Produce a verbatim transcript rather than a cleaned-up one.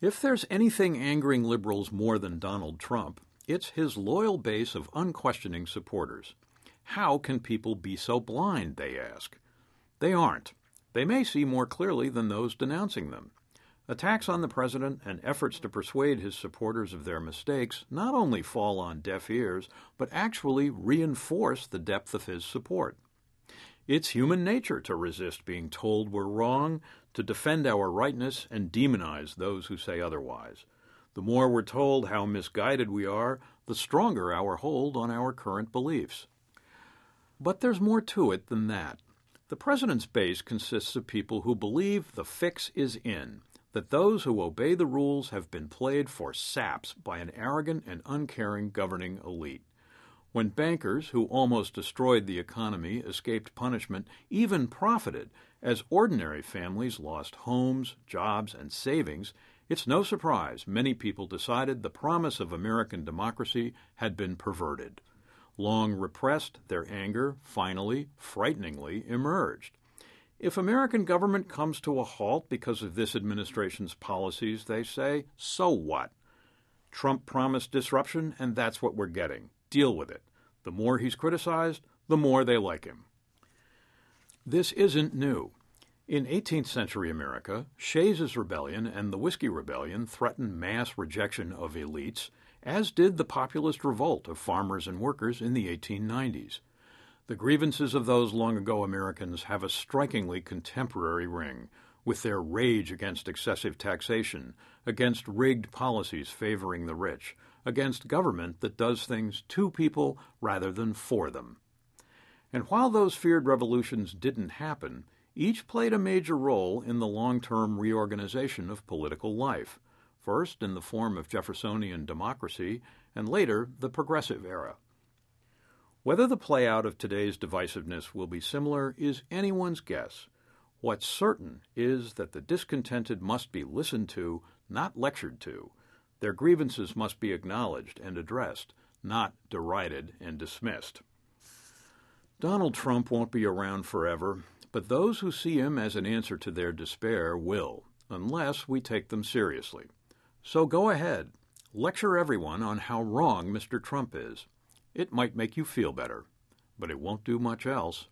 If there's anything angering liberals more than Donald Trump, it's his loyal base of unquestioning supporters. How can people be so blind, they ask? They aren't. They may see more clearly than those denouncing them. Attacks on the president and efforts to persuade his supporters of their mistakes not only fall on deaf ears, but actually reinforce the depth of his support. It's human nature to resist being told we're wrong, to defend our rightness and demonize those who say otherwise. The more we're told how misguided we are, the stronger our hold on our current beliefs. But there's more to it than that. The president's base consists of people who believe the fix is in, that those who obey the rules have been played for saps by an arrogant and uncaring governing elite. When bankers, who almost destroyed the economy, escaped punishment, even profited, as ordinary families lost homes, jobs, and savings, it's no surprise many people decided the promise of American democracy had been perverted. Long repressed, their anger finally, frighteningly, emerged. If American government comes to a halt because of this administration's policies, they say, so what? Trump promised disruption, and that's what we're getting. Deal with it. The more he's criticized, the more they like him. This isn't new. In eighteenth century America, Shays' Rebellion and the Whiskey Rebellion threatened mass rejection of elites, as did the populist revolt of farmers and workers in the eighteen nineties. The grievances of those long-ago Americans have a strikingly contemporary ring, with their rage against excessive taxation, against rigged policies favoring the rich, against government that does things to people rather than for them. And while those feared revolutions didn't happen, each played a major role in the long-term reorganization of political life, first in the form of Jeffersonian democracy, and later the Progressive Era. Whether the play-out of today's divisiveness will be similar is anyone's guess. What's certain is that the discontented must be listened to, not lectured to. Their grievances must be acknowledged and addressed, not derided and dismissed. Donald Trump won't be around forever, but those who see him as an answer to their despair will, unless we take them seriously. So go ahead, lecture everyone on how wrong Mister Trump is. It might make you feel better, but it won't do much else.